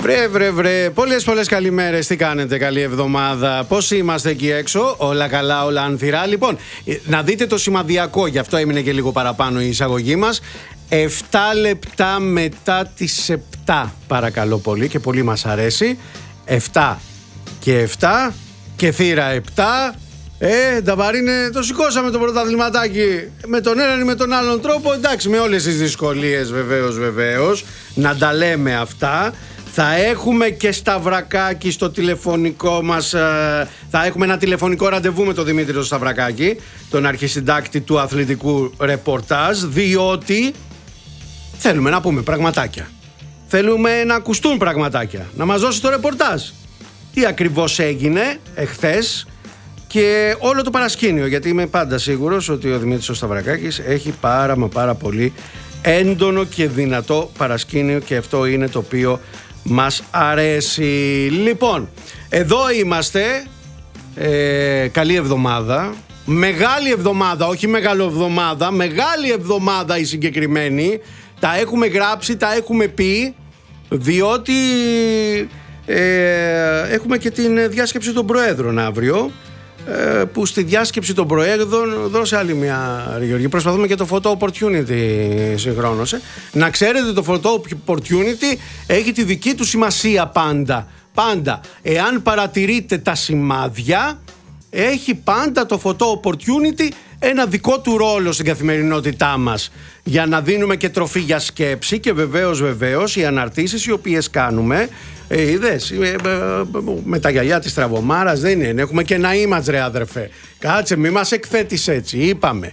Βρε. Πολλές καλημέρες. Τι κάνετε, καλή εβδομάδα. Πώς είμαστε εκεί έξω, όλα καλά, όλα ανθυρά. Λοιπόν, να δείτε το σημαδιακό, γι' αυτό έμεινε και λίγο παραπάνω η εισαγωγή μας. 7 λεπτά μετά τις 7, παρακαλώ πολύ, και πολύ μας αρέσει. 7 και 7 και θύρα 7. Νταβαρίνε, το σηκώσαμε το πρωταθληματάκι με τον έναν ή με τον άλλον τρόπο. Εντάξει, με όλες τις δυσκολίες βεβαίως, να τα λέμε αυτά. Θα έχουμε και Σταυρακάκη στο τηλεφωνικό μας. Θα έχουμε ένα τηλεφωνικό ραντεβού με τον Δημήτρη τον Σταυρακάκη, τον αρχισυντάκτη του αθλητικού ρεπορτάζ, διότι θέλουμε να πούμε πραγματάκια. Θέλουμε να ακουστούν πραγματάκια, να μας δώσει το ρεπορτάζ. Τι ακριβώς έγινε εχθές και όλο το παρασκήνιο, γιατί είμαι πάντα σίγουρος ότι ο Δημήτρης ο Σταυρακάκης έχει πάρα πολύ έντονο και δυνατό παρασκήνιο και αυτό είναι το οποίο μας αρέσει. Λοιπόν, εδώ είμαστε. Καλή εβδομάδα. Μεγάλη εβδομάδα, όχι μεγαλοεβδομάδα. Μεγάλη εβδομάδα η συγκεκριμένη. Τα έχουμε γράψει, τα έχουμε πει, διότι έχουμε και την διάσκεψη των Προέδρων αύριο, που στη διάσκεψη των Προέδρων, δώσε άλλη μια, Γιώργη, προσπαθούμε και το photo opportunity συγχρόνως. Να ξέρετε, το photo opportunity έχει τη δική του σημασία πάντα. Εάν παρατηρείτε τα σημάδια, έχει πάντα το photo opportunity ένα δικό του ρόλο στην καθημερινότητά μας, για να δίνουμε και τροφή για σκέψη. Και βεβαίως οι αναρτήσεις οι οποίες κάνουμε, είδες, με τα γυαλιά της Τραβομάρας δεν είναι. Έχουμε και ένα image, ρε αδερφέ. Κάτσε, μη μας εκθέτεις έτσι. Είπαμε.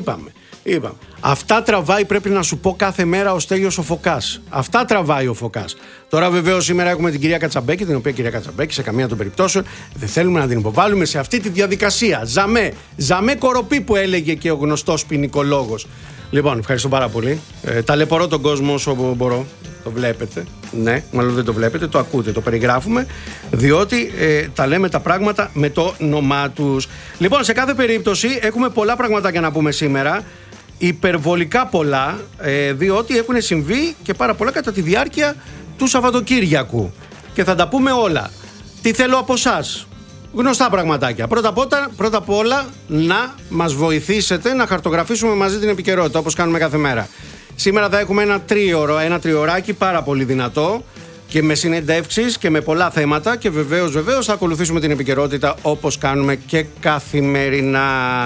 Αυτά τραβάει, πρέπει να σου πω, κάθε μέρα ο Στέλιος ο Φωκάς. Αυτά τραβάει ο Φωκάς. Τώρα βεβαίως σήμερα έχουμε την κυρία Κατσαμπέκη, την οποία κυρία Κατσαμπέκη σε καμία των περιπτώσεων δεν θέλουμε να την υποβάλουμε σε αυτή τη διαδικασία. Ζαμέ κοροπή, που έλεγε και ο γνωστός ποινικολόγος. Λοιπόν, ευχαριστώ πάρα πολύ. Ταλαιπωρώ τον κόσμο όσο μπορώ. Το βλέπετε. Ναι, μάλλον δεν το βλέπετε, το ακούτε, το περιγράφουμε, διότι τα λέμε τα πράγματα με το όνομά τους. Λοιπόν, σε κάθε περίπτωση έχουμε πολλά πραγματάκια να πούμε σήμερα. Υπερβολικά πολλά, διότι έχουν συμβεί και πάρα πολλά κατά τη διάρκεια του Σαββατοκύριακου. Και θα τα πούμε όλα. Τι θέλω από εσάς? Γνωστά πραγματάκια. Πρώτα απ' όλα να μας βοηθήσετε να χαρτογραφήσουμε μαζί την επικαιρότητα, όπως κάνουμε κάθε μέρα. Σήμερα θα έχουμε ένα τριωράκι πάρα πολύ δυνατό και με συνεντεύξεις και με πολλά θέματα, και βεβαίως θα ακολουθήσουμε την επικαιρότητα όπως κάνουμε και καθημερινά.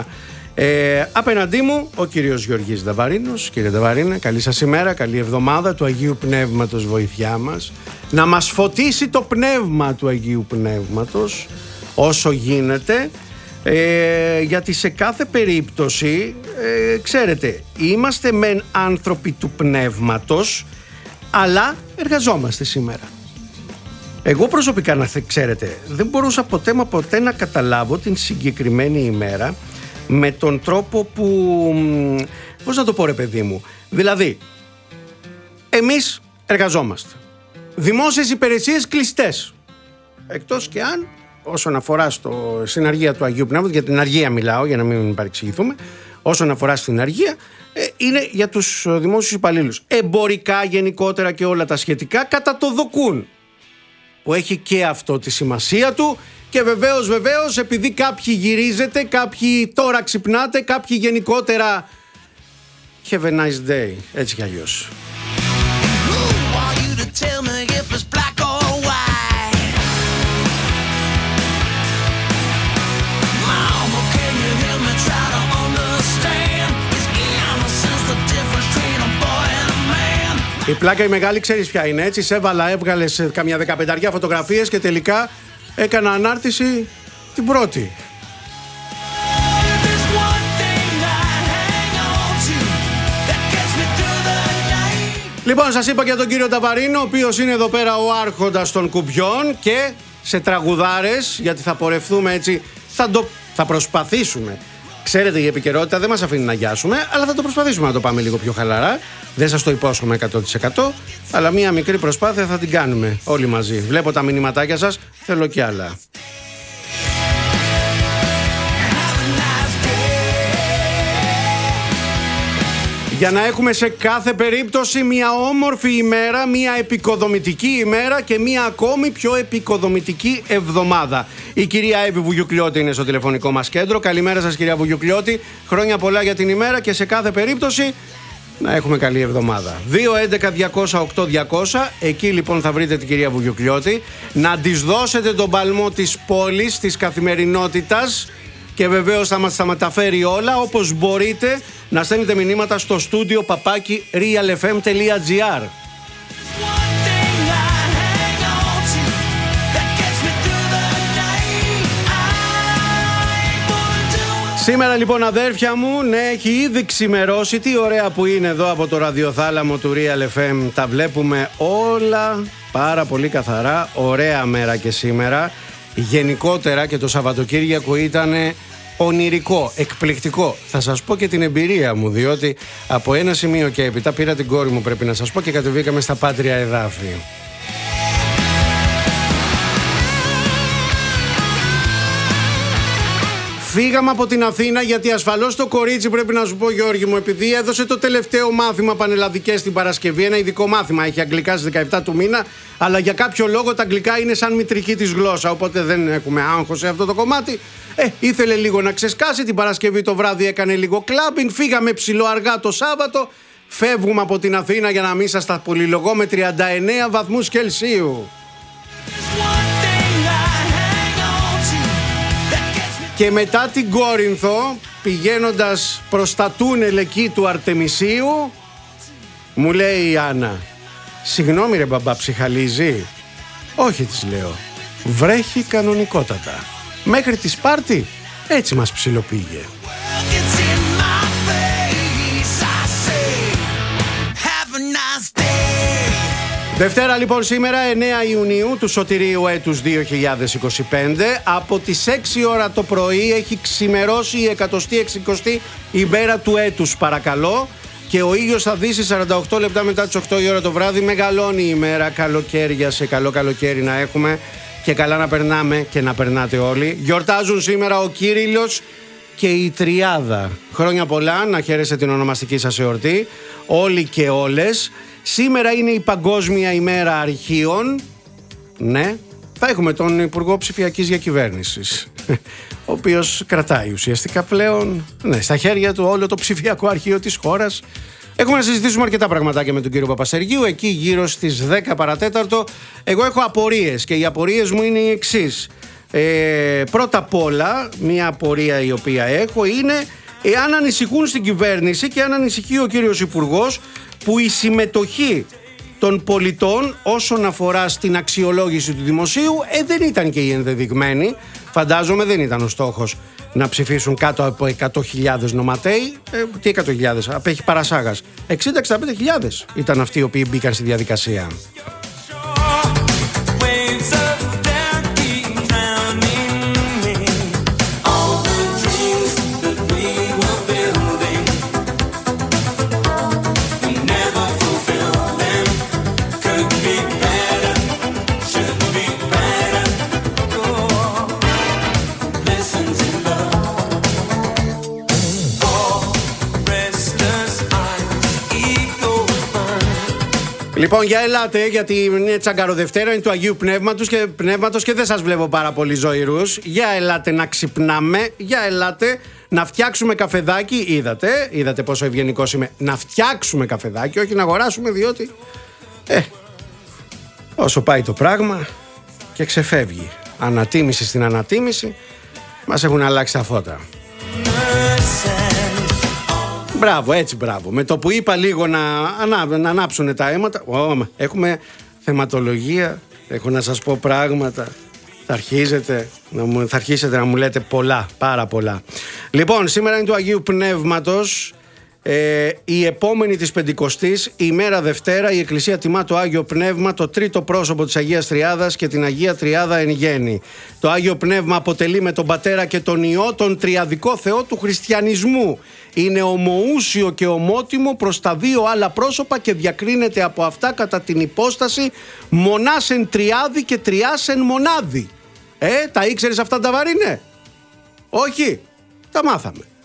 Απέναντί μου ο κύριος Γιώργης Νταβαρίνος. Κύριε Νταβαρίνε, καλή σας ημέρα, καλή εβδομάδα, του Αγίου Πνεύματος βοηθιά μας. Να μας φωτίσει το πνεύμα του Αγίου Πνεύματος όσο γίνεται, γιατί σε κάθε περίπτωση, ξέρετε, είμαστε μεν άνθρωποι του πνεύματος, αλλά εργαζόμαστε σήμερα. Εγώ προσωπικά, να ξέρετε, δεν μπορούσα ποτέ να καταλάβω την συγκεκριμένη ημέρα με τον τρόπο που, πώς να το πω, ρε παιδί μου, δηλαδή εμείς εργαζόμαστε, δημόσιες υπηρεσίες κλειστές, εκτός και αν, όσον αφορά στην αργία του Αγίου Πνεύματος, για την αργία μιλάω για να μην παρεξηγηθούμε, όσον αφορά στην αργία, είναι για τους δημόσιους υπαλλήλους. Εμπορικά γενικότερα και όλα τα σχετικά κατά το δοκούν, που έχει και αυτό τη σημασία του. Και βεβαίως, επειδή κάποιοι γυρίζετε, κάποιοι τώρα ξυπνάτε, κάποιοι γενικότερα have a nice day, έτσι κι αλλιώς. Η πλάκα η μεγάλη ξέρεις ποια είναι, έτσι? Έβγαλες καμιά 15 φωτογραφίες και τελικά έκανα ανάρτηση την πρώτη. Λοιπόν, σας είπα για τον κύριο Νταβαρίνο, ο οποίος είναι εδώ πέρα ο άρχοντας των κουμπιών, και σε τραγουδάρες, γιατί θα πορευτούμε έτσι, θα προσπαθήσουμε. Ξέρετε, η επικαιρότητα δεν μας αφήνει να γιάσουμε, αλλά θα το προσπαθήσουμε να το πάμε λίγο πιο χαλαρά. Δεν σας το υπόσχομαι 100%, αλλά μία μικρή προσπάθεια θα την κάνουμε όλοι μαζί. Βλέπω τα μηνυματάκια σας, θέλω κι άλλα. Για να έχουμε σε κάθε περίπτωση μια όμορφη ημέρα, μια επικοδομητική ημέρα και μια ακόμη πιο επικοδομητική εβδομάδα. Η κυρία Εύη Βουγιουκλιώτη είναι στο τηλεφωνικό μας κέντρο. Καλημέρα σας κυρία Βουγιουκλιώτη. Χρόνια πολλά για την ημέρα και σε κάθε περίπτωση να έχουμε καλή εβδομάδα. 2-11-200-8-200. Εκεί λοιπόν θα βρείτε την κυρία Βουγιουκλιώτη. Να της δώσετε τον παλμό της πόλης, της καθημερινότητας. Και βεβαίως θα μας τα μεταφέρει όλα. Όπως μπορείτε να στέλνετε μηνύματα στο στούντιο @realfm.gr. Σήμερα λοιπόν αδέρφια μου, ναι, έχει ήδη ξημερώσει. Τι ωραία που είναι εδώ από το ραδιοθάλαμο του Real FM. Τα βλέπουμε όλα πάρα πολύ καθαρά. Ωραία μέρα και σήμερα. Γενικότερα και το Σαββατοκύριακο ήταν ονειρικό, εκπληκτικό. Θα σας πω και την εμπειρία μου, διότι από ένα σημείο και έπειτα πήρα την κόρη μου, πρέπει να σας πω, και κατεβήκαμε στα Πάτρια εδάφη. Φύγαμε από την Αθήνα γιατί ασφαλώς το κορίτσι, πρέπει να σου πω Γιώργη μου, επειδή έδωσε το τελευταίο μάθημα πανελλαδικές την Παρασκευή, ένα ειδικό μάθημα, έχει αγγλικά στις 17 του μήνα, αλλά για κάποιο λόγο τα αγγλικά είναι σαν μητρική της γλώσσα, οπότε δεν έχουμε άγχος σε αυτό το κομμάτι. Ήθελε λίγο να ξεσκάσει, την Παρασκευή το βράδυ έκανε λίγο κλάμπινγκ, φύγαμε ψηλό αργά το Σάββατο, φεύγουμε από την Αθήνα για να μην σας τα πολυλογώ με 39 βαθμούς Κελσίου. Και μετά την Κόρινθο, πηγαίνοντας προς τα τούνελ εκεί του Αρτεμισίου, μου λέει η Άννα, συγγνώμη ρε μπαμπά, ψυχαλίζει? Όχι, της λέω, βρέχει κανονικότατα. Μέχρι τη Σπάρτη έτσι μας ψιλοπήγε. Δευτέρα λοιπόν σήμερα 9 Ιουνίου του σωτηρίου έτους 2025. Από τις 6 ώρα το πρωί έχει ξημερώσει η 160η ημέρα του έτους, παρακαλώ. Και ο ήλιος θα δύσει 48 λεπτά μετά τις 8 η ώρα το βράδυ. Μεγαλώνει η ημέρα, καλοκαίρια σε καλό καλοκαίρι να έχουμε και καλά να περνάμε και να περνάτε όλοι. Γιορτάζουν σήμερα ο Κύριλλος και η Τριάδα. Χρόνια πολλά, να χαίρεστε την ονομαστική σας εορτή, όλοι και όλες. Σήμερα είναι η Παγκόσμια ημέρα αρχείων. Ναι, θα έχουμε τον Υπουργό Ψηφιακής Διακυβέρνησης, ο οποίος κρατάει ουσιαστικά πλέον, ναι, στα χέρια του όλο το ψηφιακό αρχείο της χώρας. Έχουμε να συζητήσουμε αρκετά πραγματάκια με τον κύριο Παπασεργίου, εκεί γύρω στις 10 παρατέταρτο. Εγώ έχω απορίες και οι απορίες μου είναι οι εξής. Πρώτα απ' όλα, μια απορία η οποία έχω είναι εάν ανησυχούν στην κυβέρνηση και αν ανησυχεί ο κύριος Υπουργός που η συμμετοχή των πολιτών όσον αφορά στην αξιολόγηση του δημοσίου δεν ήταν και η ενδεδειγμένη. Φαντάζομαι δεν ήταν ο στόχος να ψηφίσουν κάτω από 100.000 νοματέοι. Τι 100.000, απέχει παρασάγας. 60-65.000 ήταν αυτοί οι οποίοι μπήκαν στη διαδικασία. Λοιπόν, για ελάτε, γιατί είναι Τσαγκαροδευτέρα, είναι του Αγίου Πνεύματος και δεν σας βλέπω πάρα πολύ ζωηρούς. Για ελάτε να ξυπνάμε, για ελάτε να φτιάξουμε καφεδάκι. Είδατε πόσο ευγενικός είμαι. Να φτιάξουμε καφεδάκι, όχι να αγοράσουμε, διότι όσο πάει το πράγμα και ξεφεύγει ανατίμηση στην ανατίμηση, μας έχουν αλλάξει τα φώτα. Μπράβο, έτσι μπράβο. Με το που είπα λίγο να ανάψουν τα αίματα, έχουμε θεματολογία, έχω να σας πω πράγματα. Θα αρχίσετε να μου λέτε πολλά, πάρα πολλά. Λοιπόν, σήμερα είναι του Αγίου Πνεύματος. Η επόμενη της Πεντηκοστής, η ημέρα Δευτέρα, η Εκκλησία τιμά το Άγιο Πνεύμα, το τρίτο πρόσωπο της Αγίας Τριάδας και την Αγία Τριάδα εν γέννη. Το Άγιο Πνεύμα αποτελεί με τον Πατέρα και τον Υιό τον τριαδικό Θεό του χριστιανισμού. Είναι ομοούσιο και ομότιμο προς τα δύο άλλα πρόσωπα και διακρίνεται από αυτά κατά την υπόσταση μονάς εν τριάδη και τριάς εν μονάδη. Τα ήξερες αυτά τα βαρύνε? Όχι, τα μάθαμε.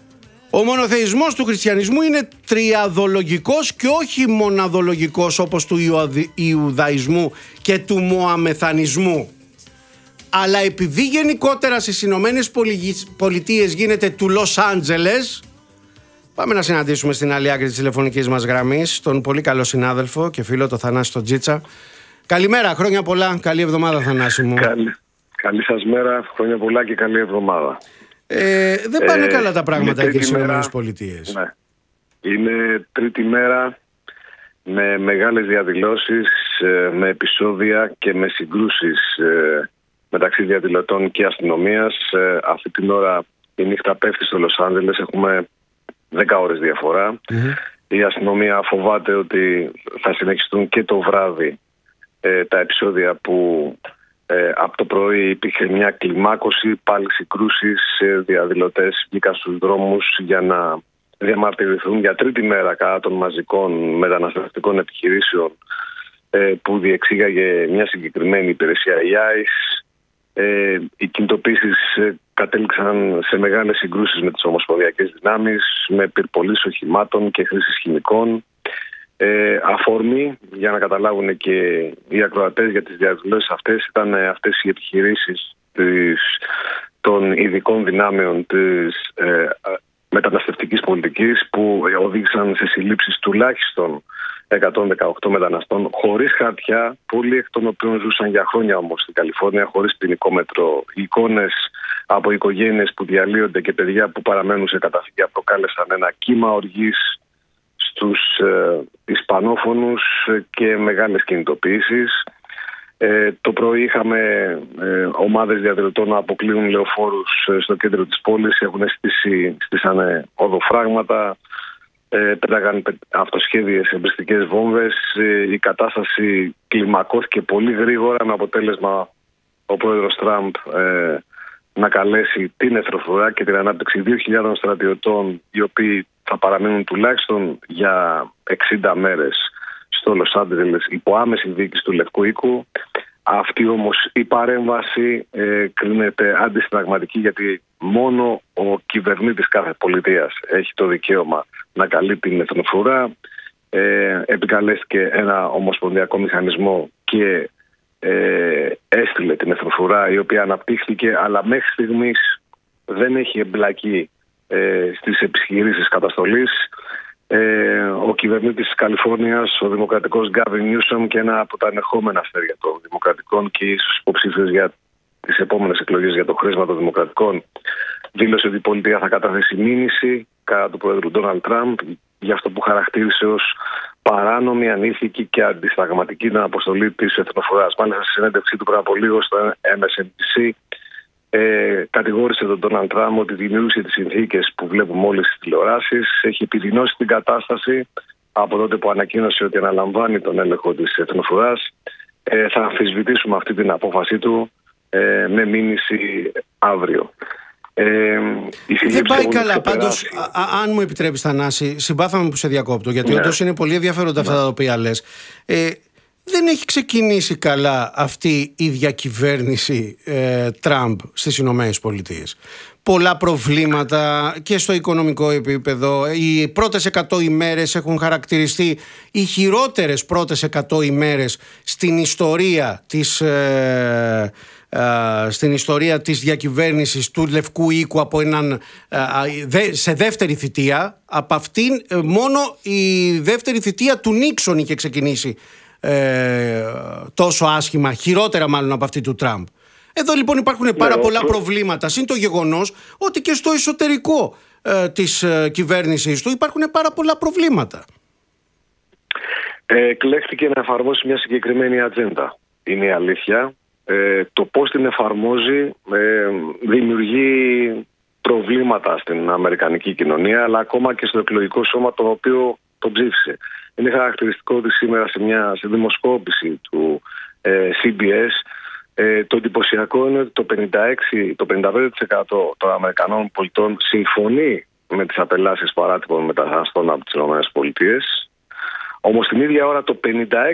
Ο μονοθεϊσμός του χριστιανισμού είναι τριαδολογικός και όχι μοναδολογικός όπως του Ιουδαϊσμού και του Μωαμεθανισμού. Αλλά επειδή γενικότερα στις Ηνωμένες Πολιτείες γίνεται του Λος Άντζελες, πάμε να συναντήσουμε στην άλλη άκρη της τηλεφωνικής μας γραμμής τον πολύ καλό συνάδελφο και φίλο, τον Θανάση τον Τζίτσα. Καλημέρα, χρόνια πολλά, καλή εβδομάδα Θανάση μου. Καλή σας μέρα, χρόνια πολλά και καλή εβδομάδα. Δεν πάνε καλά τα πράγματα εκεί στις Ηνωμένες Πολιτείες. Ναι. Είναι τρίτη μέρα με μεγάλες διαδηλώσεις, με επεισόδια και με συγκρούσεις μεταξύ διαδηλωτών και αστυνομίας. Αυτή την ώρα η νύχτα πέφτει στο Λος Άντζελες, έχουμε 10 ώρες διαφορά. Η αστυνομία φοβάται ότι θα συνεχιστούν και το βράδυ τα επεισόδια που από το πρωί υπήρχε μια κλιμάκωση, πάλι συγκρούσεις, διαδηλωτές βγήκαν στους δρόμους για να διαμαρτυρηθούν για τρίτη μέρα κατά των μαζικών μεταναστευτικών επιχειρήσεων που διεξήγαγε μια συγκεκριμένη υπηρεσία, η ICE. Οι κινητοποίησεις κατέληξαν σε μεγάλες συγκρούσεις με τις ομοσπονδιακές δυνάμεις, με πυρπολίσεις οχημάτων και χρήσης χημικών. Αφορμή, για να καταλάβουν και οι ακροατές για τις διαδηλώσεις αυτές, ήταν αυτές οι επιχειρήσεις των ειδικών δυνάμεων της μεταναστευτικής πολιτικής που οδήγησαν σε συλλήψεις τουλάχιστον 118 μεταναστών χωρίς χαρτιά, πολλοί εκ των οποίων ζούσαν για χρόνια όμως στην Καλιφόρνια χωρίς ποινικό μέτρο. Οι εικόνες από οικογένειες που διαλύονται και παιδιά που παραμένουν σε καταφυγιά προκάλεσαν ένα κύμα οργής στους Ισπανόφωνους και μεγάλες κινητοποιήσεις. Το πρωί είχαμε ομάδες διαδηλωτών να αποκλείουν λεωφόρους στο κέντρο της πόλης, στήσανε οδοφράγματα, πέταγαν αυτοσχέδιες εμπριστικές βόμβες. Η κατάσταση κλιμακώθηκε πολύ γρήγορα, με αποτέλεσμα ο πρόεδρος Τραμπ να καλέσει την εθνοφρουρά και την ανάπτυξη 2.000 στρατιωτών, οι οποίοι θα παραμείνουν τουλάχιστον για 60 μέρες στο Λος Άντζελες υπό άμεση διοίκηση του Λευκού Οίκου. Αυτή όμως η παρέμβαση κρίνεται αντισυνταγματική, γιατί μόνο ο κυβερνήτης κάθε πολιτείας έχει το δικαίωμα να καλεί την εθνοφρουρά. Επικαλέστηκε ένα ομοσπονδιακό μηχανισμό και έστειλε την εθνοφρουρά, η οποία αναπτύχθηκε, αλλά μέχρι στιγμής δεν έχει εμπλακεί στις επιχειρήσεις καταστολής. Ο κυβερνήτης της Καλιφόρνιας, ο δημοκρατικός Γκάβιν Νιούσομ, και ένα από τα ανερχόμενα αστέρια των δημοκρατικών και ίσως υποψήφιος για τις επόμενες εκλογές για το χρήσμα των δημοκρατικών, δήλωσε ότι η πολιτεία θα καταθέσει μήνυση κατά του πρόεδρου Ντόναλντ Τραμπ για αυτό που χαρακτήρισε ως παράνομη, ανήθικη και αντισταγματική την αποστολή της εθνοφρουράς. Μάλιστα, στη συνέντευξή του πριν από λίγο στο MSNBC, κατηγόρησε τον Ντόναλντ Τραμπ ότι δημιούργησε τις συνθήκες που βλέπουμε όλες στις τηλεοράσεις, έχει επιδεινώσει την κατάσταση από τότε που ανακοίνωσε ότι αναλαμβάνει τον έλεγχο της εθνοφρουράς. Θα αμφισβητήσουμε αυτή την απόφαση του με μήνυση αύριο. Δεν πάει καλά. Πάντως, αν μου επιτρέπεις, Θανάση, συμπάθαμε που σε διακόπτω, γιατί όντως είναι πολύ ενδιαφέροντα αυτά τα οποία λες. Δεν έχει ξεκινήσει καλά αυτή η διακυβέρνηση Τραμπ στις Ηνωμένες Πολιτείες. Πολλά προβλήματα και στο οικονομικό επίπεδο. Οι πρώτες 100 ημέρες έχουν χαρακτηριστεί οι χειρότερες πρώτες 100 ημέρες στην ιστορία της διακυβέρνησης του Λευκού Οίκου από σε δεύτερη θητεία. Από αυτήν μόνο η δεύτερη θητεία του Νίξον είχε ξεκινήσει τόσο άσχημα, χειρότερα μάλλον από αυτή του Τραμπ. Εδώ λοιπόν υπάρχουν πάρα πολλά προβλήματα, συν το γεγονός ότι και στο εσωτερικό της κυβέρνησης του υπάρχουν πάρα πολλά προβλήματα. Εκλέχθηκε να εφαρμόσει μια συγκεκριμένη ατζέντα, είναι η αλήθεια. Το πώς την εφαρμόζει δημιουργεί προβλήματα στην αμερικανική κοινωνία, αλλά ακόμα και στο εκλογικό σώμα το οποίο το ψήφισε. Είναι χαρακτηριστικό ότι σήμερα σε δημοσκόπηση του CBS, το εντυπωσιακό είναι ότι το 55% των Αμερικανών πολιτών συμφωνεί με τις απελάσεις παράτυπων μεταναστών από τις ΗΠΑ. Όμως την ίδια ώρα το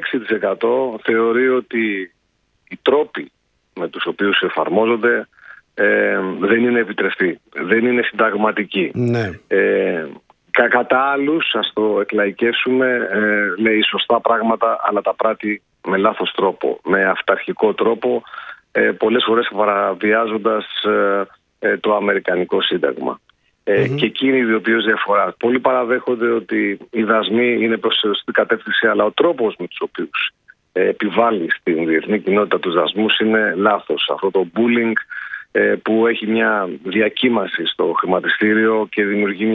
56% θεωρεί ότι οι τρόποι με τους οποίους εφαρμόζονται δεν είναι επιτρεπτή, δεν είναι συνταγματική. Ναι. Κατά άλλους, ας το εκλαϊκεύσουμε, λέει σωστά πράγματα, αλλά τα πράττει με λάθος τρόπο, με αυταρχικό τρόπο, πολλές φορές παραβιάζοντας το Αμερικανικό Σύνταγμα. Και εκεί είναι η ιδιοποιώς διαφορά. Πολλοί παραδέχονται ότι οι δασμοί είναι προς σωστή κατεύθυνση, αλλά ο τρόπος με τους οποίους επιβάλλει στην διεθνή κοινότητα τους δασμούς είναι λάθος. Αυτό το bullying που έχει μια διακύμαση στο χρηματιστήριο και δημιουργεί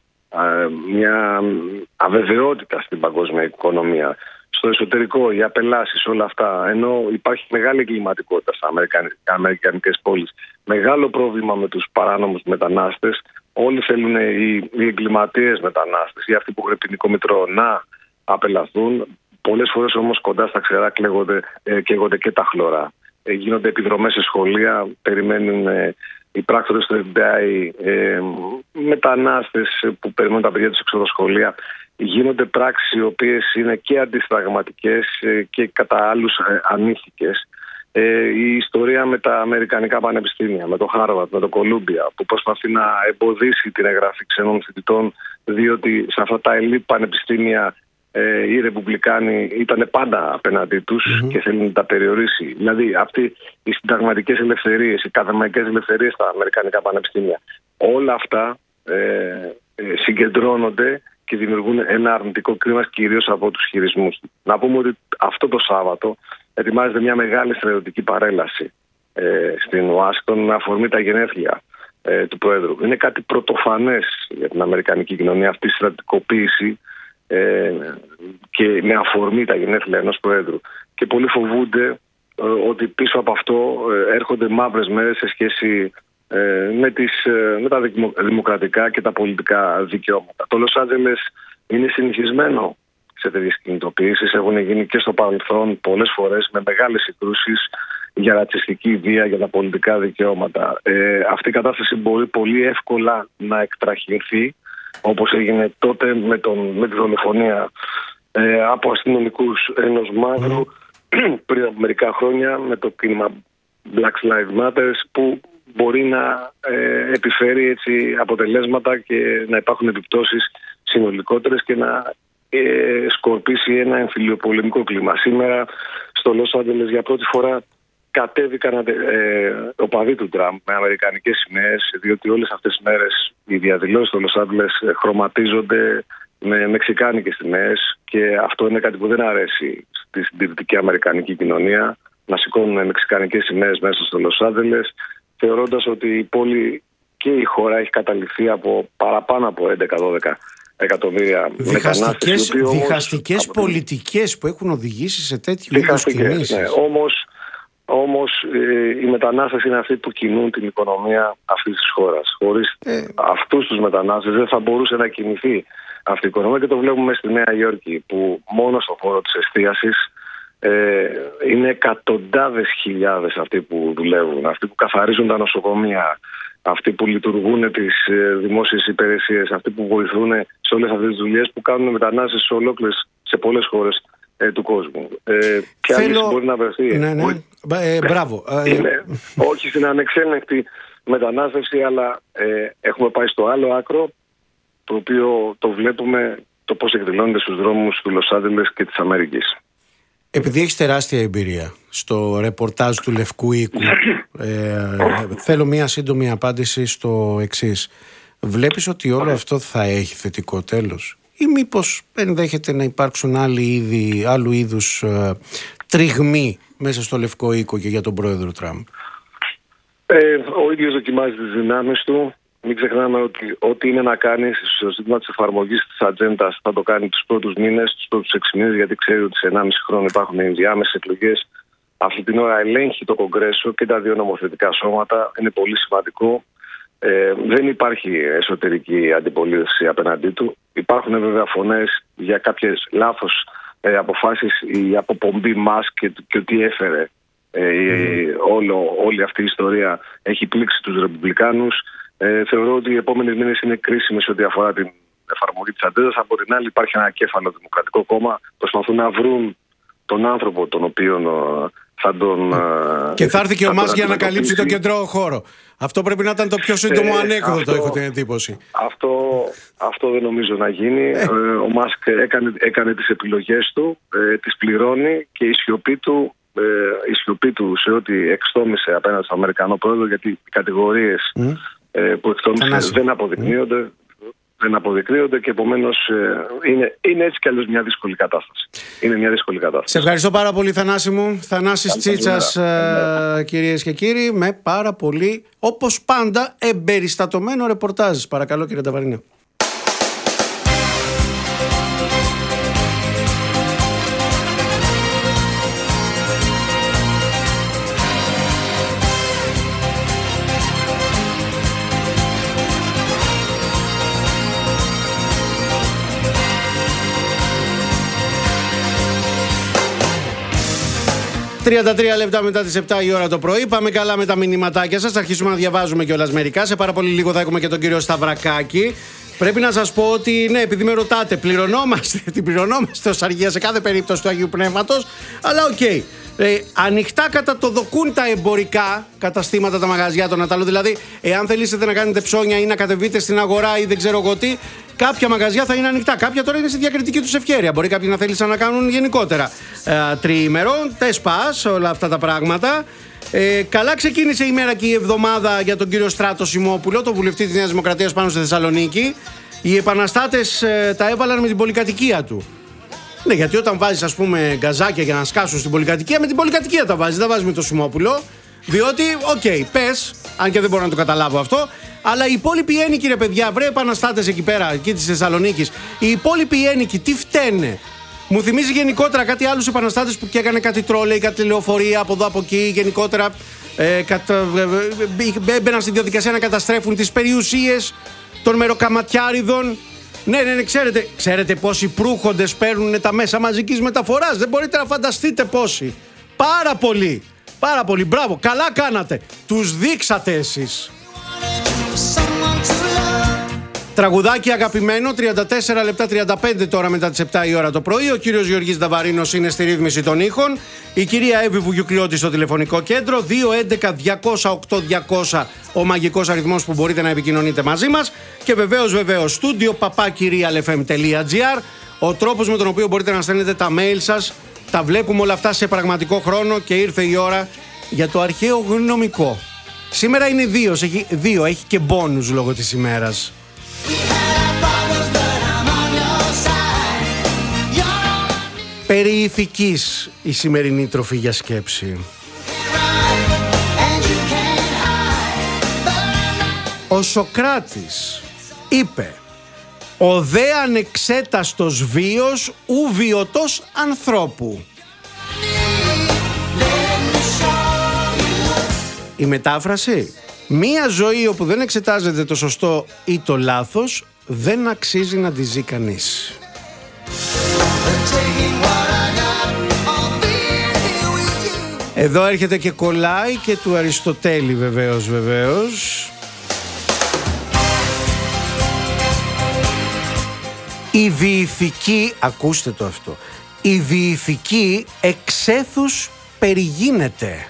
μια αβεβαιότητα στην παγκόσμια οικονομία. Στο εσωτερικό, οι απελάσεις, όλα αυτά. Ενώ υπάρχει μεγάλη εγκληματικότητα στις αμερικανικές πόλεις, μεγάλο πρόβλημα με τους παράνομους μετανάστες. Όλοι θέλουν οι εγκληματίες μετανάστες ή αυτοί που έχουν ποινικό μητρό να απελαθούν. Πολλές φορές όμως κοντά στα ξερά καίγονται και τα χλωρά. Γίνονται επιδρομές σε σχολεία, περιμένουν οι πράκτορες του FBI, μετανάστες που περιμένουν τα παιδιά τους έξω από σχολεία. Γίνονται πράξεις οι οποίες είναι και αντισυνταγματικές και κατά άλλους ανήθικες. Η ιστορία με τα αμερικανικά πανεπιστήμια, με το Χάρβαρντ, με το Κολούμπια, που προσπαθεί να εμποδίσει την εγγραφή ξένων φοιτητών, διότι σε αυτά τα ελίτ πανεπιστήμια οι Ρεπουμπλικάνοι ήταν πάντα απέναντί τους και θέλουν να τα περιορίσει. Δηλαδή, αυτοί οι συνταγματικές ελευθερίες, οι ακαδημαϊκές ελευθερίες στα αμερικανικά πανεπιστήμια, όλα αυτά συγκεντρώνονται και δημιουργούν ένα αρνητικό κλίμα, κυρίως από τους χειρισμούς. Να πούμε ότι αυτό το Σάββατο ετοιμάζεται μια μεγάλη στρατιωτική παρέλαση στην Ουάσιγκτον με αφορμή τα γενέθλια του Προέδρου. Είναι κάτι πρωτοφανές για την αμερικανική κοινωνία αυτή η στρατιωτικοποίηση και με αφορμή τα γενέθλια ενός Προέδρου. Και πολλοί φοβούνται ότι πίσω από αυτό έρχονται μαύρες μέρες σε σχέση με τα δημοκρατικά και τα πολιτικά δικαιώματα. Το Λος Άντζελες είναι συνηθισμένο σε τέτοιες κινητοποιήσεις. Έχουν γίνει και στο παρελθόν πολλές φορές με μεγάλες συγκρούσεις για ρατσιστική βία, για τα πολιτικά δικαιώματα. Αυτή η κατάσταση μπορεί πολύ εύκολα να εκτραχυνθεί, όπως έγινε τότε με τη δολοφονία από αστυνομικούς ενός μαύρου πριν από μερικά χρόνια με το κίνημα Black Lives Matter, που μπορεί να επιφέρει έτσι αποτελέσματα και να υπάρχουν επιπτώσεις συνολικότερες και να σκορπίσει ένα εμφυλιοπολεμικό κλίμα. Σήμερα στο Λος Άντζελες για πρώτη φορά κατέβηκαν οπαδοί του Τραμπ με αμερικανικές σημαίες, διότι όλες αυτές τις μέρες οι διαδηλώσεις στο Λος Άντζελες χρωματίζονται με μεξικάνικες σημαίες και αυτό είναι κάτι που δεν αρέσει στη συντηρητική αμερικανική κοινωνία, να σηκώνουν μεξικανικές σημαίες μέσα στο Λος Άντζελες, θεωρώντας ότι η πόλη και η χώρα έχει καταληφθεί από παραπάνω από 11-12 εκατομμύρια μετανάστες. Διχαστικές πολιτικές που έχουν οδηγήσει σε τέτοιου είδους κινήσεις. Ναι. Όμως οι μετανάστες είναι αυτοί που κινούν την οικονομία αυτής της χώρας. Χωρίς αυτούς τους μετανάστες δεν θα μπορούσε να κινηθεί αυτή η οικονομία, και το βλέπουμε στη Νέα Υόρκη, που μόνο στον χώρο της εστίασης είναι εκατοντάδες χιλιάδες αυτοί που δουλεύουν, αυτοί που καθαρίζουν τα νοσοκομεία, αυτοί που λειτουργούν τις δημόσιες υπηρεσίες, αυτοί που βοηθούν σε όλες αυτές τις δουλειές που κάνουν μετανάστες σε πολλές χώρες του κόσμου. Ποια λύση μπορεί να βρεθεί? Μπράβο. Όχι στην ανεξέλεγκτη μετανάστευση, αλλά έχουμε πάει στο άλλο άκρο, το οποίο το βλέπουμε το πώς εκδηλώνεται στους δρόμους του Λος Άντζελες και της Αμερικής. Επειδή έχεις τεράστια εμπειρία στο ρεπορτάζ του Λευκού Οίκου, θέλω μία σύντομη απάντηση στο εξής. Βλέπεις ότι όλο αυτό θα έχει θετικό τέλος, ή μήπως ενδέχεται να υπάρξουν άλλου είδους τριγμοί μέσα στο Λευκό Οίκο και για τον πρόεδρο Τραμπ? Ο ίδιος δοκιμάζει τις δυνάμεις του. Μην ξεχνάμε ότι ό,τι είναι να κάνει στο ζήτημα της εφαρμογής της ατζέντας θα το κάνει τους πρώτους μήνες, τους πρώτους 6 μήνες, γιατί ξέρει ότι σε 1,5 χρόνο υπάρχουν ενδιάμεσες εκλογές. Αυτή την ώρα ελέγχει το Κογκρέσο και τα δύο νομοθετικά σώματα. Είναι πολύ σημαντικό. Δεν υπάρχει εσωτερική αντιπολίτευση απέναντί του. Υπάρχουν βέβαια φωνές για κάποιες λάθος αποφάσεις, η αποπομπή Μάσκ και τι έφερε. Όλη αυτή η ιστορία έχει πλήξει τους Ρεπουμπλικάνους. Θεωρώ ότι οι επόμενες μήνες είναι κρίσιμες ό,τι αφορά την εφαρμογή της ατζέντας. Από την άλλη, υπάρχει ένα κέφαλο Δημοκρατικό Κόμμα. Προσπαθούν να βρουν τον άνθρωπο τον οποίο Και θα έρθει και ο Μάσκ για να καλύψει το κεντρό χώρο. Αυτό πρέπει να ήταν το πιο σύντομο ανέκδοτο, έχω την εντύπωση. Αυτό δεν νομίζω να γίνει. Ο Μάσκ έκανε τις επιλογές του, τις πληρώνει και η σιωπή του σε ό,τι εξτόμησε απέναντι στον Αμερικανό πρόεδρο, γιατί οι κατηγορίες που εξτόμησε δεν αποδεικνύονται και επομένως είναι έτσι κι αλλιώς μια δύσκολη κατάσταση. Είναι μια δύσκολη κατάσταση. Σε ευχαριστώ πάρα πολύ, Θανάση μου. Θανάσης Τσίτσας, κυρίες και κύριοι, με πάρα πολύ, όπως πάντα, εμπεριστατωμένο ρεπορτάζ. Παρακαλώ, κύριε Νταβαρινέ. 33 λεπτά μετά τις 7 η ώρα το πρωί. Πάμε καλά με τα μηνυματάκια σας. Θα αρχίσουμε να διαβάζουμε κιόλας μερικά. Σε πάρα πολύ λίγο θα έχουμε και τον κύριο Σταυρακάκη. Πρέπει να σας πω ότι, ναι, επειδή με ρωτάτε, την πληρωνόμαστε ως αργία σε κάθε περίπτωση του Αγίου Πνεύματος. Αλλά οκ. Ανοιχτά κατά το δοκούν τα εμπορικά καταστήματα, τα μαγαζιά των Ατάλων. Δηλαδή, εάν θελήσετε να κάνετε ψώνια ή να κατεβείτε στην αγορά ή δεν ξέρω εγώ τι, κάποια μαγαζιά θα είναι ανοιχτά. Κάποια τώρα είναι στη διακριτική τους ευχέρεια. Μπορεί κάποιοι να θέλησαν να κάνουν γενικότερα τριήμερο, τεσπάς, όλα αυτά τα πράγματα. Καλά ξεκίνησε η μέρα και η εβδομάδα για τον κύριο Στράτο Σιμόπουλο, τον βουλευτή της Νέας Δημοκρατίας πάνω στη Θεσσαλονίκη. Οι επαναστάτες τα έβαλαν με την πολυκατοικία του. Ναι, γιατί όταν βάζεις, ας πούμε, γκαζάκια για να σκάσουν στην πολυκατοικία, με την πολυκατοικία τα βάζεις, δεν βάζεις με το Σιμόπουλο. Διότι, πες, αν και δεν μπορώ να το καταλάβω αυτό, αλλά οι υπόλοιποι ένοικοι, ρε παιδιά, βρε επαναστάτες εκεί πέρα, εκεί της Θεσσαλονίκης, οι υπόλοιποι ένοικοι τι φταίνε? Μου θυμίζει γενικότερα κάτι άλλους επαναστάτες που έκανε κάτι τρόλεϊ, κάτι λεωφορεία από εδώ από εκεί, γενικότερα έμπαιναν στη διαδικασία να καταστρέφουν τις περιουσίες των μεροκαματιάριδων. Ναι, ξέρετε πόσοι προύχοντες παίρνουν τα μέσα μαζικής μεταφοράς? Δεν μπορείτε να φανταστείτε πόσοι. Πάρα πολύ, μπράβο, καλά κάνατε. Τους δείξατε εσείς. Τραγουδάκι αγαπημένο, 34 λεπτά 35 τώρα μετά τις 7 η ώρα το πρωί. Ο κύριος Γεωργής Νταβαρίνος είναι στη ρύθμιση των ήχων. Η κυρία Εύη Βουγιουκλιώτη στο τηλεφωνικό κέντρο. 211-200-8200 ο μαγικός αριθμός που μπορείτε να επικοινωνείτε μαζί μας. Και βεβαίως studio@realfm.gr, ο τρόπος με τον οποίο μπορείτε να στέλνετε τα mail σας. Τα βλέπουμε όλα αυτά σε πραγματικό χρόνο και ήρθε η ώρα για το αρχαίο γνωμικό. Σήμερα είναι δύο, έχει και μπόνους λόγω της ημέρας. Περί ηθικής η σημερινή τροφή για σκέψη. Ο Σοκράτης είπε: «Ο δε ανεξέταστος βίος ου βιωτός ανθρώπου». Η μετάφραση: μία ζωή όπου δεν εξετάζεται το σωστό ή το λάθος δεν αξίζει να τη ζει κανείς. Εδώ έρχεται και κολλάει και του Αριστοτέλη βεβαίως. Η διηθική, ακούστε το αυτό, η διηθική εξέθους περιγίνεται.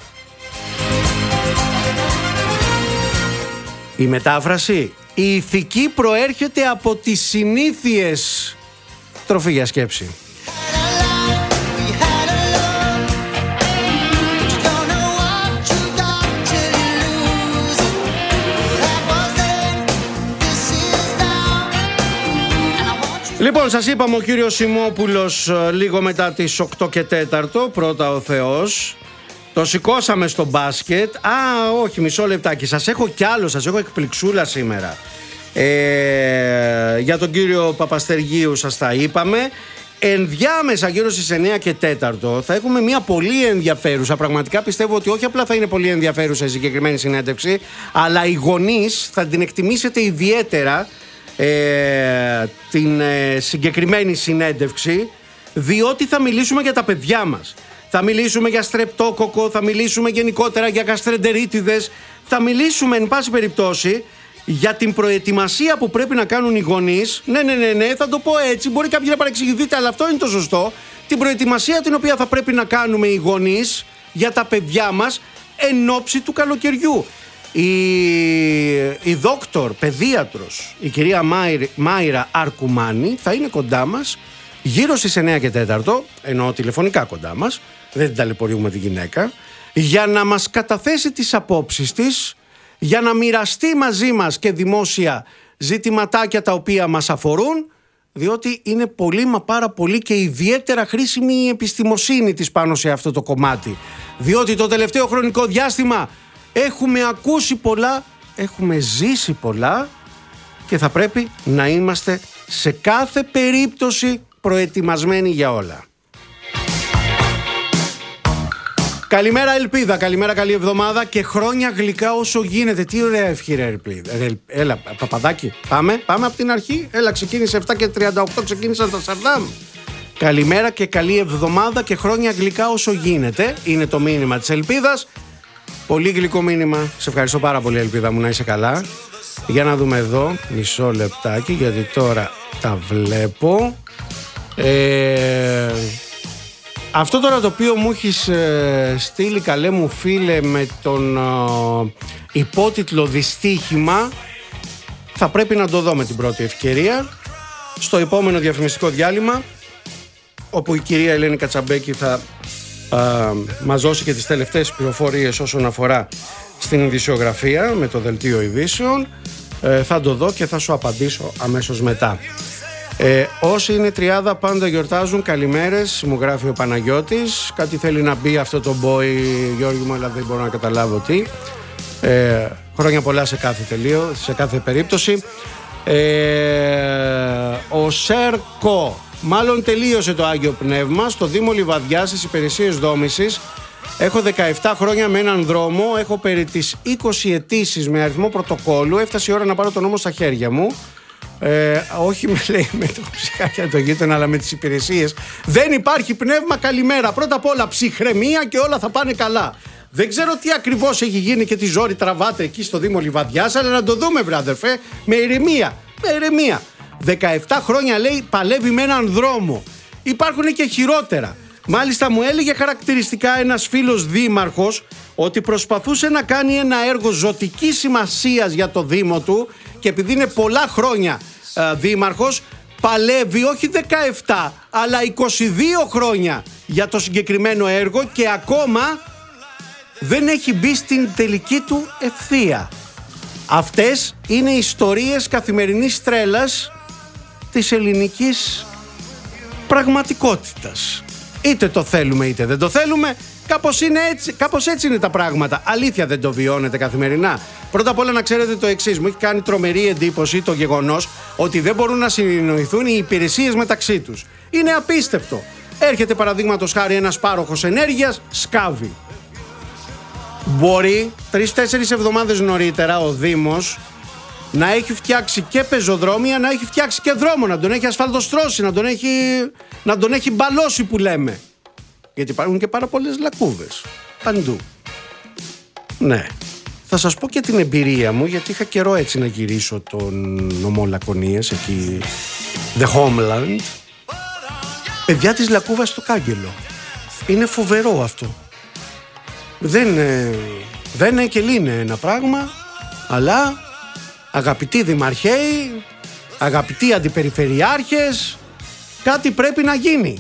Η μετάφραση: η ηθική προέρχεται από τις συνήθειες. Τροφή για σκέψη. Λοιπόν, σας είπαμε ο κύριος Σιμόπουλος λίγο μετά τις 8 και 4, πρώτα ο Θεός. Το σηκώσαμε στο μπάσκετ. Όχι, μισό λεπτάκι. Σας έχω κι άλλο, σας έχω εκπληξούλα σήμερα. Για τον κύριο Παπαστεργίου σας τα είπαμε. Ενδιάμεσα γύρω στις 9 και 4 θα έχουμε μια πολύ ενδιαφέρουσα. Πραγματικά πιστεύω ότι όχι απλά θα είναι πολύ ενδιαφέρουσα η συγκεκριμένη συνέντευξη, αλλά οι γονείς θα την εκτιμήσετε ιδιαίτερα την συγκεκριμένη συνέντευξη, διότι θα μιλήσουμε για τα παιδιά μας. Θα μιλήσουμε για στρεπτόκοκο, θα μιλήσουμε γενικότερα για γαστρεντερίτιδες, θα μιλήσουμε εν πάση περιπτώσει για την προετοιμασία που πρέπει να κάνουν οι γονείς. Ναι, θα το πω έτσι, μπορεί κάποιοι να παρεξηγηθείτε, αλλά αυτό είναι το σωστό. Την προετοιμασία την οποία θα πρέπει να κάνουμε οι γονείς για τα παιδιά μας εν ώψη του καλοκαιριού. Η δόκτωρ, παιδίατρος, η κυρία Μάιρα Αρκουμάνη θα είναι κοντά μας γύρω στις 9 και 4, εννοώ τηλεφωνικά κοντά μας, δεν την ταλαιπωρούμε τη γυναίκα, για να μας καταθέσει τις απόψεις της, για να μοιραστεί μαζί μας και δημόσια ζητηματάκια τα οποία μας αφορούν, διότι είναι πολύ μα πάρα πολύ και ιδιαίτερα χρήσιμη η επιστημοσύνη της πάνω σε αυτό το κομμάτι. Διότι το τελευταίο χρονικό διάστημα έχουμε ακούσει πολλά, έχουμε ζήσει πολλά και θα πρέπει να είμαστε σε κάθε περίπτωση προετοιμασμένοι για όλα. Καλημέρα Ελπίδα, καλημέρα, καλή εβδομάδα και χρόνια γλυκά όσο γίνεται. Τι ωραία ευχή ρε Ελπίδα. Έλα Παπαδάκι, πάμε από την αρχή. Έλα, ξεκίνησε 7 και 38, ξεκίνησαν τα Σαρδάμ. Καλημέρα και καλή εβδομάδα και χρόνια γλυκά όσο γίνεται. Είναι το μήνυμα της Ελπίδας. Πολύ γλυκό μήνυμα. Σε ευχαριστώ πάρα πολύ Ελπίδα μου, να είσαι καλά. Για να δούμε εδώ, μισό λεπτάκι, γιατί τώρα τα βλέπω. Αυτό τώρα το οποίο μου έχεις στείλει, καλέ μου φίλε, με τον υπότιτλο «Δυστύχημα», θα πρέπει να το δω με την πρώτη ευκαιρία στο επόμενο διαφημιστικό διάλειμμα, όπου η κυρία Ελένη Κατσαμπέκη θα μας δώσει και τις τελευταίες πληροφορίες όσον αφορά στην ειδησιογραφία με το δελτίο ειδήσεων. Θα το δω και θα σου απαντήσω αμέσως μετά. Όσοι είναι τριάδα πάντα γιορτάζουν, καλημέρες, μου γράφει ο Παναγιώτης. Κάτι θέλει να μπει αυτό το boy, Γιώργη μου, αλλά δεν μπορώ να καταλάβω τι. Χρόνια πολλά σε κάθε περίπτωση. Ο Σέρκο, μάλλον τελείωσε το Άγιο Πνεύμα στο Δήμο Λιβαδιάς στις υπηρεσίες δόμησης. Έχω 17 χρόνια με έναν δρόμο, έχω περί τις 20 αιτήσεις με αριθμό πρωτοκόλλου. Έφτασε η ώρα να πάρω τον νόμο στα χέρια μου. Όχι με το ψυχάκι το γείτονα, αλλά με τις υπηρεσίες. Δεν υπάρχει πνεύμα, καλημέρα. Πρώτα απ' όλα ψυχραιμία και όλα θα πάνε καλά. Δεν ξέρω τι ακριβώς έχει γίνει και τι ζόρι τραβάτε εκεί στο Δήμο Λιβαδιάς, αλλά να το δούμε, βρε αδερφέ, με ηρεμία. 17 χρόνια λέει παλεύει με έναν δρόμο. Υπάρχουν και χειρότερα. Μάλιστα μου έλεγε χαρακτηριστικά ένας φίλος δήμαρχος ότι προσπαθούσε να κάνει ένα έργο ζωτικής σημασίας για το Δήμο του και επειδή είναι πολλά χρόνια δήμαρχος, παλεύει όχι 17 αλλά 22 χρόνια για το συγκεκριμένο έργο και ακόμα δεν έχει μπει στην τελική του ευθεία. Αυτές είναι ιστορίες καθημερινής τρέλας της ελληνικής πραγματικότητας. Είτε το θέλουμε είτε δεν το θέλουμε, κάπως έτσι είναι τα πράγματα. Αλήθεια, δεν το βιώνετε καθημερινά. Πρώτα απ' όλα να ξέρετε το εξής. Μου έχει κάνει τρομερή εντύπωση το γεγονός ότι δεν μπορούν να συνεννοηθούν οι υπηρεσίες μεταξύ τους. Είναι απίστευτο. Έρχεται παραδείγματος χάρη ένας πάροχος ενέργειας, σκάβει. Μπορεί 3-4 εβδομάδες νωρίτερα ο Δήμος να έχει φτιάξει και πεζοδρόμια, να έχει φτιάξει και δρόμο, να τον έχει ασφαλτοστρώσει, να τον έχει μπαλώσει που λέμε. Γιατί υπάρχουν και πάρα πολλές λακκούβες παντού. Ναι. Θα σας πω και την εμπειρία μου, γιατί είχα καιρό έτσι να γυρίσω τον νομό Λακωνίας, εκεί The Homeland. Παιδιά της λακκούβας στο κάγκελο. Είναι φοβερό αυτό. Δεν είναι και λύνε ένα πράγμα, αλλά αγαπητοί δημαρχαίοι, αγαπητοί αντιπεριφερειάρχες, κάτι πρέπει να γίνει.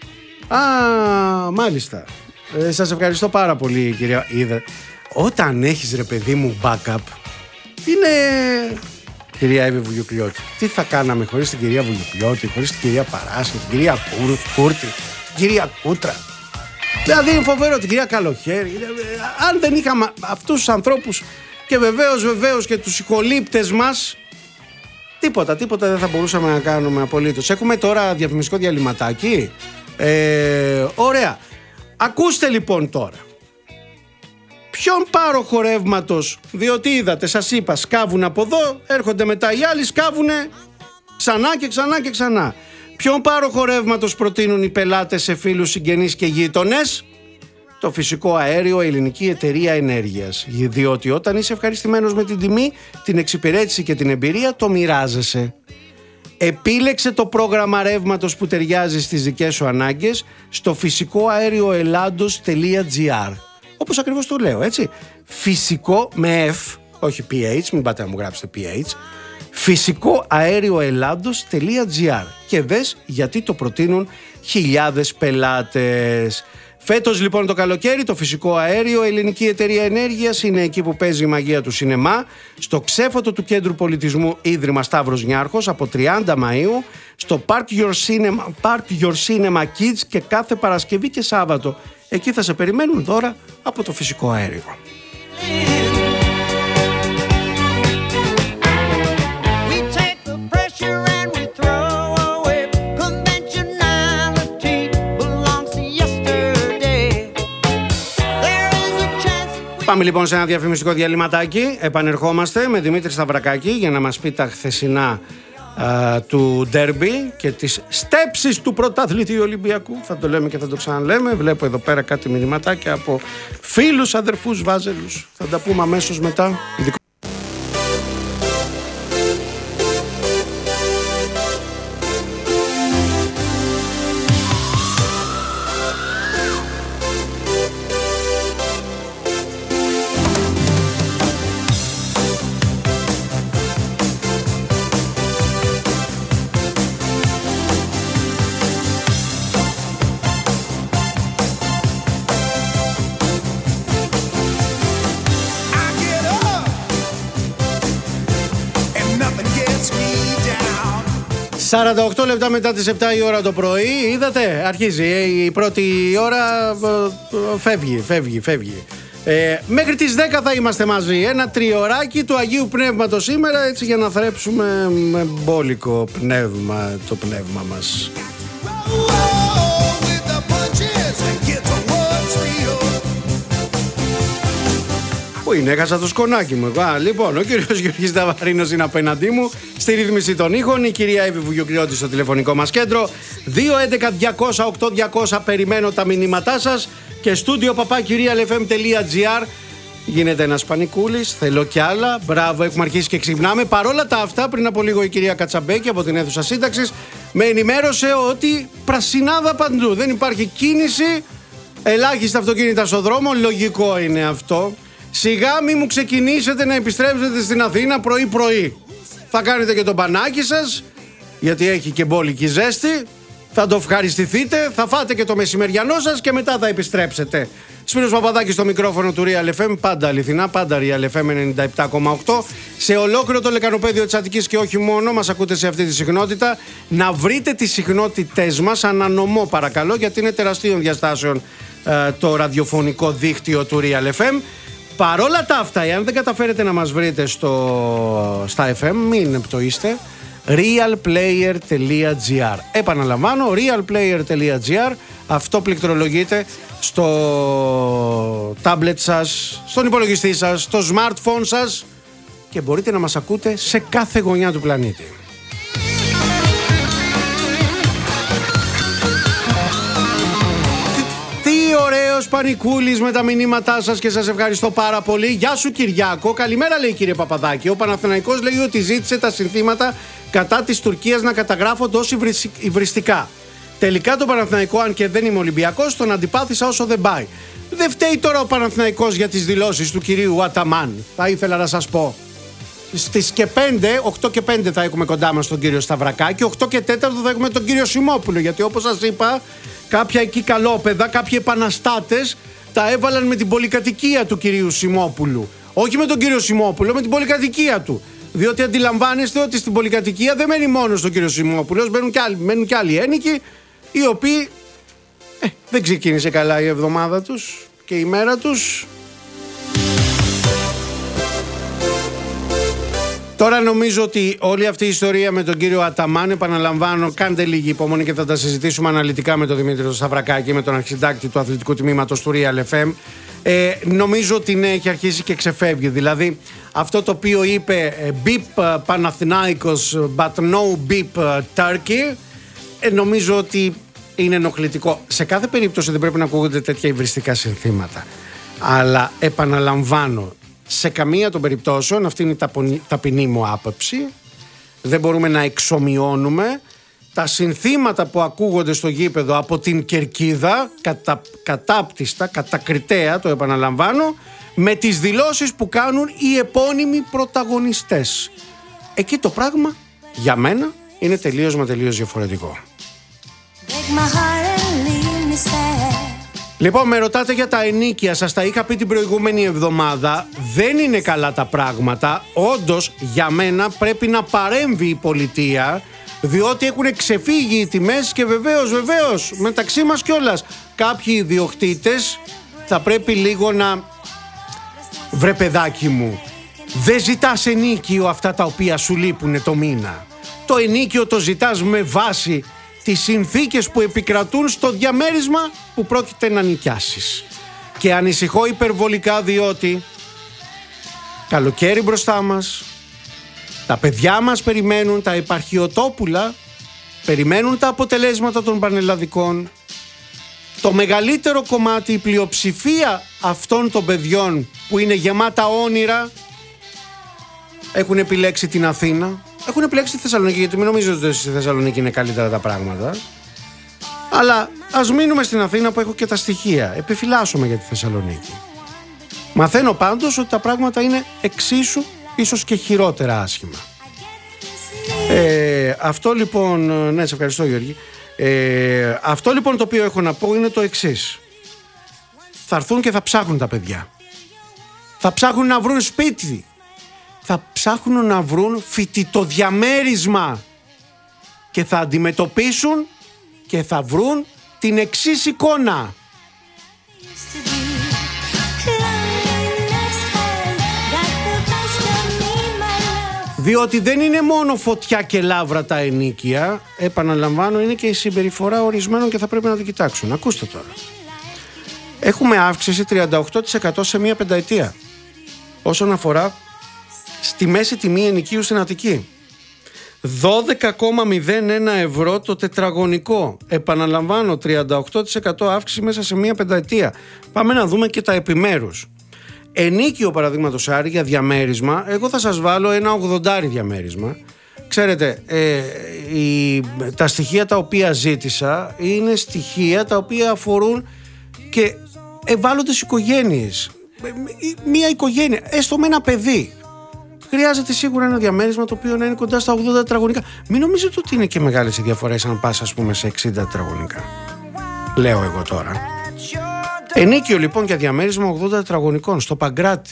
Μάλιστα. Σας ευχαριστώ πάρα πολύ, κυρία. Όταν έχεις, ρε παιδί μου, backup, είναι... Κυρία Εύη Βουγιουκλιώτη, τι θα κάναμε χωρίς την κυρία Βουγιουκλιώτη, χωρίς την κυρία Παράσχη, την κυρία Κούρτη, την κυρία Κούτρα. Δηλαδή είναι φοβερό, την κυρία Καλοχέρη. Αν δεν είχαμε αυτούς τους ανθρώπους και βεβαίως και τους συγχολήπτες μας, τίποτα δεν θα μπορούσαμε να κάνουμε απολύτως. Έχουμε τώρα διαφημιστικό διαλυματάκι. Ωραία. Ακούστε λοιπόν τώρα. Ποιον πάροχο ρεύματος, διότι είδατε, σας είπα, σκάβουν από εδώ, έρχονται μετά οι άλλοι, σκάβουνε ξανά και ξανά. Ποιον πάροχο ρεύματος προτείνουν οι πελάτες σε φίλους, συγγενείς και γείτονες? Το φυσικό αέριο Ελληνική Εταιρεία Ενέργειας. Διότι όταν είσαι ευχαριστημένος με την τιμή, την εξυπηρέτηση και την εμπειρία, το μοιράζεσαι. Επίλεξε το πρόγραμμα ρεύματος που ταιριάζει στις δικές σου ανάγκες στο φυσικοαέρioελλάντος.gr. Όπως ακριβώς το λέω, έτσι. Φυσικό με F, όχι PH, μην πάτε να μου γράψετε PH. φυσικοαέρioελλάντος.gr. Και δες γιατί το προτείνουν χιλιάδες πελάτες. Φέτος λοιπόν το καλοκαίρι το φυσικό αέριο, ελληνική εταιρεία ενέργειας, είναι εκεί που παίζει η μαγεία του σινεμά, στο ξέφωτο του Κέντρου Πολιτισμού Ίδρυμα Σταύρος Νιάρχος από 30 Μαΐου, στο Park Your Cinema Kids και κάθε Παρασκευή και Σάββατο. Εκεί θα σε περιμένουν δώρα από το φυσικό αέριο. Πάμε λοιπόν σε ένα διαφημιστικό διαλυματάκι. Επανερχόμαστε με Δημήτρη Σταυρακάκη για να μας πει τα χθεσινά του ντέρμπι και τις στέψεις του πρωταθλητή Ολυμπιακού. Θα το λέμε και θα το ξαναλέμε. Βλέπω εδώ πέρα κάτι μηνυματάκια από φίλους αδερφούς Βάζελους. Θα τα πούμε αμέσως μετά. ...48 λεπτά μετά τις 7 η ώρα το πρωί, είδατε, αρχίζει η πρώτη ώρα, φεύγει. Μέχρι τις 10 θα είμαστε μαζί, ένα τριωράκι του Αγίου Πνεύματος σήμερα, έτσι για να θρέψουμε με μπόλικο πνεύμα το πνεύμα μας. Πού είναι, έχασα το σκονάκι μου. Λοιπόν, ο κύριος Γιώργης Ταβαρίνος είναι απέναντί μου. Στη ρύθμιση των ήχων, η κυρία Εύη Βουγιοκριώτη στο τηλεφωνικό μας κέντρο. 211-200-8200, περιμένω τα μηνύματά σας. Και studio@realfm.gr. Γίνεται ένας πανικούλης, θέλω κι άλλα. Μπράβο, έχουμε αρχίσει και ξυπνάμε. Παρόλα τα αυτά, πριν από λίγο η κυρία Κατσαμπέκη από την αίθουσα σύνταξης με ενημέρωσε ότι πρασινάδα παντού. Δεν υπάρχει κίνηση, ελάχιστα αυτοκίνητα στο δρόμο. Λογικό είναι αυτό. Σιγά μη μου ξεκινήσετε να επιστρέψετε στην Αθήνα πρωί-πρωί. Θα κάνετε και το μπανάκι σας, γιατί έχει και μπόλικη ζέστη. Θα το ευχαριστηθείτε, θα φάτε και το μεσημεριανό σας και μετά θα επιστρέψετε. Σπύρος Παπαδάκης στο μικρόφωνο του Real FM, πάντα αληθινά, πάντα Real FM 97,8. Σε ολόκληρο το λεκανοπέδιο της Αττικής και όχι μόνο, μας ακούτε σε αυτή τη συχνότητα. Να βρείτε τις συχνότητές μας ανανομό παρακαλώ, γιατί είναι τεραστίων διαστάσεων το ραδιοφωνικό δίκτυο του Real FM. Παρόλα τα αυτά, εάν δεν καταφέρετε να μας βρείτε στα FM, μην πτωείστε. realplayer.gr. Επαναλαμβάνω, realplayer.gr. Αυτό πληκτρολογείτε στο τάμπλετ σας, στον υπολογιστή σας, στο smartphone σας και μπορείτε να μας ακούτε σε κάθε γωνιά του πλανήτη. Ωραίος πανικούλης με τα μηνύματά σας και σας ευχαριστώ πάρα πολύ. Γεια σου Κυριάκο, καλημέρα λέει κύριε Παπαδάκη. Ο Παναθηναϊκός λέει ότι ζήτησε τα συνθήματα κατά της Τουρκίας να καταγράφονται ως υβριστικά. Τελικά το Παναθηναϊκό, αν και δεν είμαι Ολυμπιακός, τον αντιπάθησα όσο δεν πάει. Δεν φταίει τώρα ο Παναθηναϊκός για τις δηλώσεις του κυρίου Αταμάν. Θα ήθελα να σας πω. Στις και 5, 8 και 5 θα έχουμε κοντά μας τον κύριο Σταυρακάκη, 8 και 4 θα έχουμε τον κύριο Σιμόπουλο. Γιατί όπως σας είπα, κάποια εκεί καλόπαιδα, κάποιοι επαναστάτες τα έβαλαν με την πολυκατοικία του κυρίου Σιμόπουλου. Όχι με τον κύριο Σιμόπουλο, με την πολυκατοικία του. Διότι αντιλαμβάνεστε ότι στην πολυκατοικία δεν μένει μόνο τον κύριο Σιμόπουλο, μένουν και άλλοι ένοικοι, οι οποίοι δεν ξεκίνησε καλά η εβδομάδα τους και η μέρα τους. Τώρα νομίζω ότι όλη αυτή η ιστορία με τον κύριο Αταμάν, επαναλαμβάνω, κάντε λίγη υπομονή και θα τα συζητήσουμε αναλυτικά με τον Δημήτρη Σταυρακάκη, με τον αρχισυντάκτη του αθλητικού τμήματος του Real FM. Νομίζω ότι ναι, έχει αρχίσει και ξεφεύγει. Δηλαδή αυτό το οποίο είπε beep Panathinaikos but no beep Turkey, νομίζω ότι είναι ενοχλητικό. Σε κάθε περίπτωση δεν πρέπει να ακούγονται τέτοια υβριστικά συνθήματα. Αλλά επαναλαμβάνω, σε καμία των περιπτώσεων, αυτή είναι η ταπεινή μου άποψη, δεν μπορούμε να εξομοιώνουμε τα συνθήματα που ακούγονται στο γήπεδο από την κερκίδα, κατάπτυστα, κατακριτέα, το επαναλαμβάνω, με τις δηλώσεις που κάνουν οι επώνυμοι πρωταγωνιστές. Εκεί το πράγμα για μένα είναι τελείως διαφορετικό. Λοιπόν, με ρωτάτε για τα ενοίκια, σας τα είχα πει την προηγούμενη εβδομάδα. Δεν είναι καλά τα πράγματα. Όντως, για μένα πρέπει να παρέμβει η πολιτεία, διότι έχουν ξεφύγει οι τιμές και βεβαίως, μεταξύ μας κιόλας, κάποιοι ιδιοκτήτες θα πρέπει λίγο να... Βρε παιδάκι μου, δεν ζητάς ενοίκιο αυτά τα οποία σου λείπουνε το μήνα. Το ενοίκιο το ζητάς με βάση τις συνθήκες που επικρατούν στο διαμέρισμα που πρόκειται να νοικιάσεις. Και ανησυχώ υπερβολικά, διότι καλοκαίρι μπροστά μας, τα παιδιά μας περιμένουν, τα επαρχιωτόπουλα περιμένουν τα αποτελέσματα των πανελλαδικών. Το μεγαλύτερο κομμάτι, η πλειοψηφία αυτών των παιδιών που είναι γεμάτα όνειρα, έχουν επιλέξει την Αθήνα. Έχουν επιλέξει τη Θεσσαλονίκη, γιατί μην νομίζετε ότι στη Θεσσαλονίκη είναι καλύτερα τα πράγματα. Αλλά ας μείνουμε στην Αθήνα που έχω και τα στοιχεία. Επιφυλάσσομαι για τη Θεσσαλονίκη. Μαθαίνω πάντως ότι τα πράγματα είναι εξίσου, ίσως και χειρότερα άσχημα. Αυτό λοιπόν... Ναι, σε ευχαριστώ Γιώργη. Αυτό λοιπόν το οποίο έχω να πω είναι το εξής. Θα έρθουν και θα ψάχνουν τα παιδιά. Θα ψάχνουν να βρουν σπίτι. Θα ψάχνουν να βρουν φοιτητοδιαμέρισμα. Και θα αντιμετωπίσουν και θα βρουν την εξής εικόνα. Διότι δεν είναι μόνο φωτιά και λάβρα τα ενοίκια, επαναλαμβάνω, είναι και η συμπεριφορά ορισμένων και θα πρέπει να το κοιτάξουν. Ακούστε τώρα. Έχουμε αύξηση 38% σε μία πενταετία όσον αφορά στη μέση τιμή ενοικίου στην Αττική. 12,01 ευρώ το τετραγωνικό. Επαναλαμβάνω, 38% αύξηση μέσα σε μία πενταετία. Πάμε να δούμε και τα επιμέρους. Ενοίκιο παραδείγματος χάρη για διαμέρισμα, εγώ θα σας βάλω ένα 80 διαμέρισμα. Ξέρετε, τα στοιχεία τα οποία ζήτησα είναι στοιχεία τα οποία αφορούν και ευάλωτες οικογένειες. Μία οικογένεια, έστω με ένα παιδί, χρειάζεται σίγουρα ένα διαμέρισμα το οποίο να είναι κοντά στα 80 τετραγωνικά. Μην νομίζετε ότι είναι και μεγάλες οι διαφορές αν πας ας πούμε σε 60 τετραγωνικά. Λέω εγώ τώρα. Ενοίκιο λοιπόν για διαμέρισμα 80 τετραγωνικών στο Παγκράτη.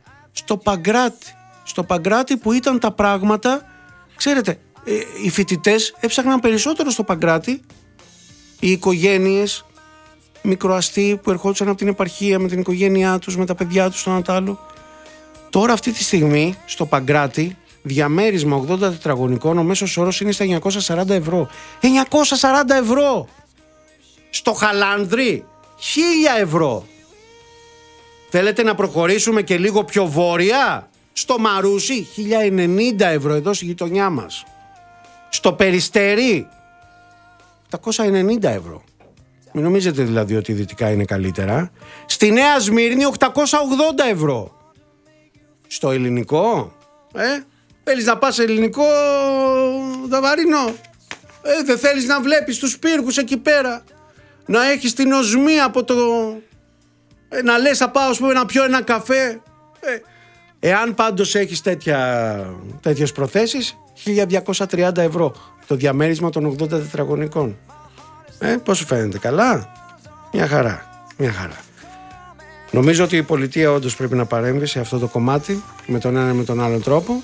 Στο Παγκράτη που ήταν τα πράγματα, ξέρετε, οι φοιτητές έψαχναν περισσότερο στο Παγκράτη, οι οικογένειες, μικροαστοί που ερχόντουσαν από την επαρχία με την οικογένειά τους, με τα παιδιά τους, το ένα το άλλο. Τώρα αυτή τη στιγμή στο Παγκράτη διαμέρισμα 80 τετραγωνικών ο μέσος όρος είναι στα 940 ευρώ. 940 ευρώ! Στο Χαλάνδρι 1000 ευρώ. Θέλετε να προχωρήσουμε και λίγο πιο βόρεια? Στο Μαρούσι 1090 ευρώ εδώ στη γειτονιά μας. Στο Περιστέρι 890 ευρώ. Μην νομίζετε δηλαδή ότι δυτικά είναι καλύτερα. Στη Νέα Σμύρνη 880 ευρώ. Στο ελληνικό, θέλεις να πας σε ελληνικό Δαβαρίνο? Δεν θέλεις να βλέπεις τους πύργους εκεί πέρα, να έχεις την οσμία από το... να λες θα πάω να πιω ένα καφέ. Εάν πάντως έχεις τέτοιες προθέσεις, 1230 ευρώ το διαμέρισμα των 80 τετραγωνικών. Πώς σου φαίνεται? Καλά? Μια χαρά. Νομίζω ότι η πολιτεία όντως πρέπει να παρέμβει σε αυτό το κομμάτι με τον ένα ή με τον άλλο τρόπο,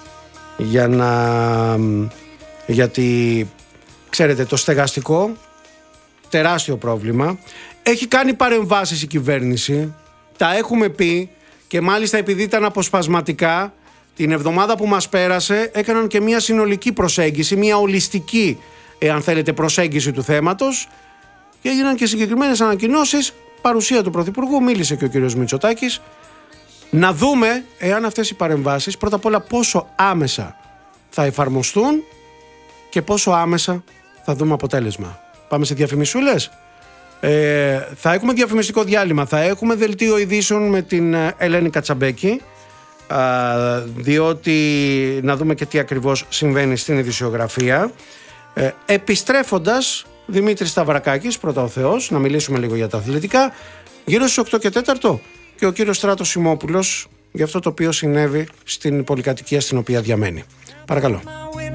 γιατί ξέρετε το στεγαστικό τεράστιο πρόβλημα. Έχει κάνει παρεμβάσεις η κυβέρνηση, τα έχουμε πει, και μάλιστα επειδή ήταν αποσπασματικά την εβδομάδα που μας πέρασε έκαναν και μια συνολική προσέγγιση, μια ολιστική αν θέλετε προσέγγιση του θέματος και έγιναν και συγκεκριμένες ανακοινώσεις. Παρουσία του Πρωθυπουργού, μίλησε και ο κύριος Μητσοτάκης. Να δούμε εάν αυτές οι παρεμβάσεις πρώτα απ' όλα πόσο άμεσα θα εφαρμοστούν και πόσο άμεσα θα δούμε αποτέλεσμα. Πάμε σε διαφημισούλες. Θα έχουμε διαφημιστικό διάλειμμα, θα έχουμε δελτίο ειδήσεων με την Ελένη Κατσαμπέκη διότι να δούμε και τι ακριβώς συμβαίνει στην ειδησιογραφία. Επιστρέφοντας, Δημήτρης Σταυρακάκης, πρώτα ο Θεός, να μιλήσουμε λίγο για τα αθλητικά. Γύρω στις 8 και 4 και ο κύριος Στράτος Σιμόπουλος για αυτό το οποίο συνέβη στην πολυκατοικία στην οποία διαμένει. Παρακαλώ.